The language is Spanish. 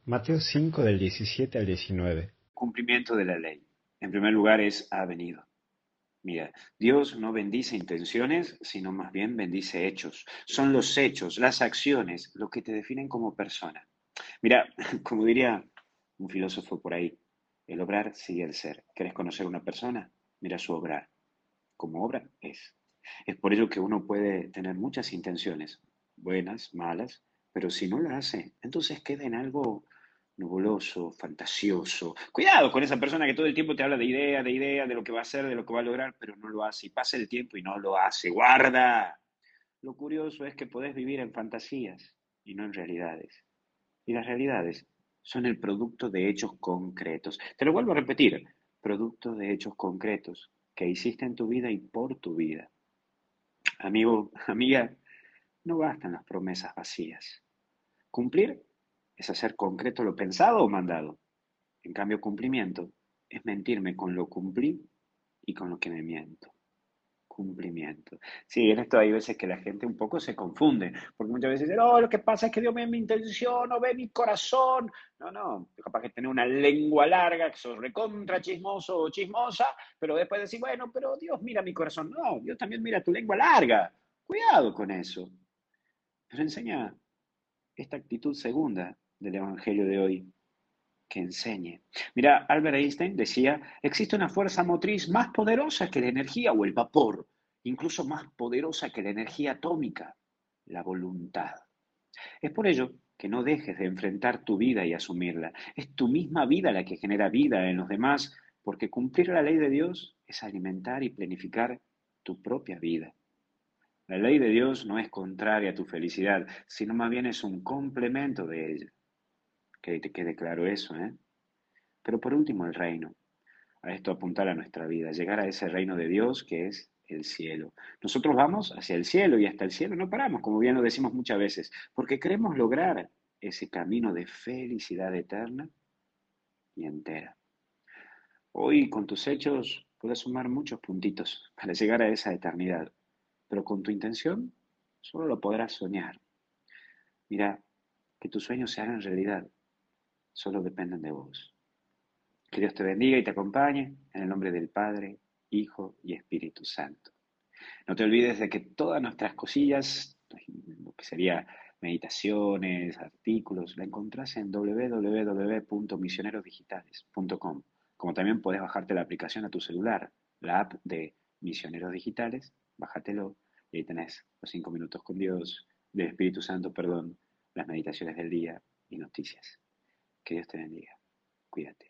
Mateo 5 del 17 al 19. Cumplimiento de la ley. En primer lugar ha venido. Mira, Dios no bendice intenciones, sino más bien bendice hechos. Son los hechos, las acciones, lo que te definen como persona. Mira, como diría un filósofo por ahí, el obrar sigue el ser. ¿Quieres conocer una persona? Mira su obrar. Como obra es. Es por ello que uno puede tener muchas intenciones, buenas, malas, pero si no la hace, entonces queda en algo nubuloso, fantasioso. Cuidado con esa persona que todo el tiempo te habla de idea, de lo que va a hacer, de lo que va a lograr, pero no lo hace. Y pasa el tiempo y no lo hace. ¡Guarda! Lo curioso es que podés vivir en fantasías y no en realidades. Y las realidades son el producto de hechos concretos. Te lo vuelvo a repetir, producto de hechos concretos que hiciste en tu vida y por tu vida. Amigo, amiga, no bastan las promesas vacías. Cumplir es hacer concreto lo pensado o mandado. En cambio, cumplimiento es mentirme con lo cumplí y con lo que me miento. Cumplimiento. Sí, en esto hay veces que la gente un poco se confunde, porque muchas veces dicen, oh, lo que pasa es que Dios ve mi intención, no ve mi corazón. No, no, capaz que tener una lengua larga, que sos recontra chismoso o chismosa, pero después decir, bueno, pero Dios mira mi corazón. No, Dios también mira tu lengua larga. Cuidado con eso. Pero enseña esta actitud segunda del Evangelio de hoy, que enseñe. Mira, Albert Einstein decía, existe una fuerza motriz más poderosa que la energía o el vapor, incluso más poderosa que la energía atómica, la voluntad. Es por ello que no dejes de enfrentar tu vida y asumirla. Es tu misma vida la que genera vida en los demás, porque cumplir la ley de Dios es alimentar y planificar tu propia vida. La ley de Dios no es contraria a tu felicidad, sino más bien es un complemento de ella. Que te quede claro eso, ¿eh? Pero por último, el reino. A esto apuntar a nuestra vida, llegar a ese reino de Dios que es el cielo. Nosotros vamos hacia el cielo y hasta el cielo no paramos, como bien lo decimos muchas veces, porque queremos lograr ese camino de felicidad eterna y entera. Hoy con tus hechos puedes sumar muchos puntitos para llegar a esa eternidad, pero con tu intención solo lo podrás soñar. Mira, que tus sueños se hagan realidad, solo dependen de vos. Que Dios te bendiga y te acompañe en el nombre del Padre, Hijo y Espíritu Santo. No te olvides de que todas nuestras cosillas, lo que sería meditaciones, artículos, la encontrás en www.misionerosdigitales.com. Como también puedes bajarte la aplicación a tu celular, la app de Misioneros Digitales, bájatelo y ahí tenés los 5 minutos con Dios, del Espíritu Santo, perdón, las meditaciones del día y noticias. Que Dios te bendiga. Cuídate.